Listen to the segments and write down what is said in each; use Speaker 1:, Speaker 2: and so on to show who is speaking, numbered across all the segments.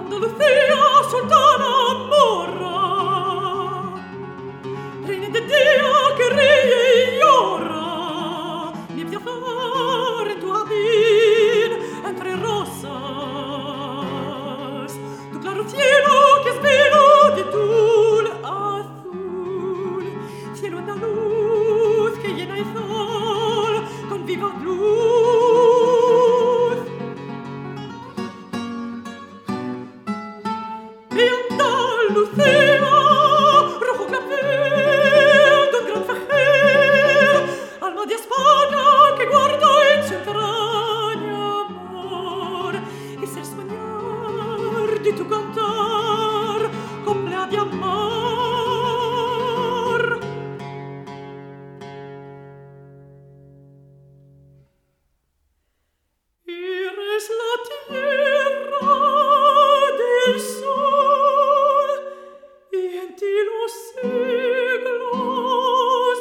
Speaker 1: Andalucía, sultana morra, reina de día que ríe y llora, mi viajar en tu jardín entre rosas, tu claro cielo que es velo de tul azul, cielo andaluz que llena el sol con viva luz. Mi Andalucía, rojo clavel d'un gran fajer, alma de España que guarda en su entraña amor, es el soñar de tu cantar, complea de amor. Eres la tierra del sol, y en ti los siglos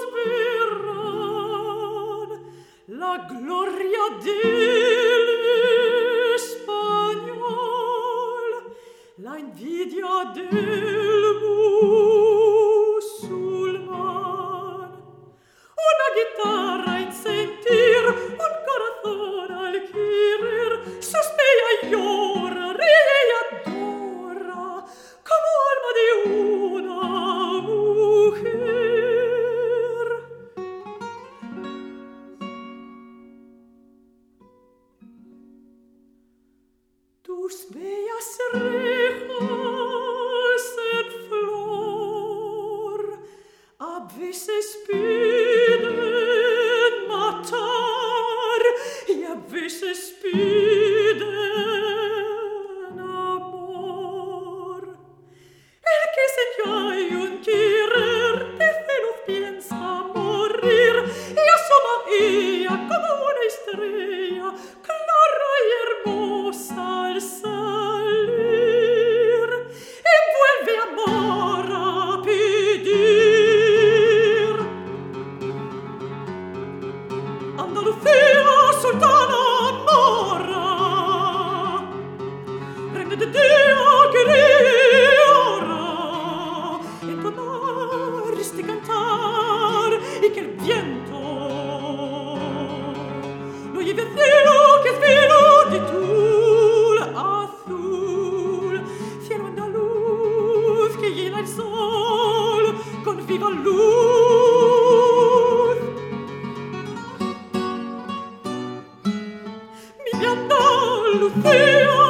Speaker 1: verán la gloria del español, la envidia del musulmán. Una guitarra en sentir, un corazón al querer, suspira y llora, ríe y adora, como alma de una mujer. Tus bellas rejas en flor a veces piden matar y a veces piden amor. El que se hay un querer de celos piensa morir y asoma ella como una estrella clara y hermosa al salir y vuelve amor a pedir. Andalucía, sultana morra, reina de día que ríe y llora, entonar este cantar y que el viento lo lleve al cielo que es velo de tul azul, cielo andaluz que llena el sol con viva luz. Mi Andalucía,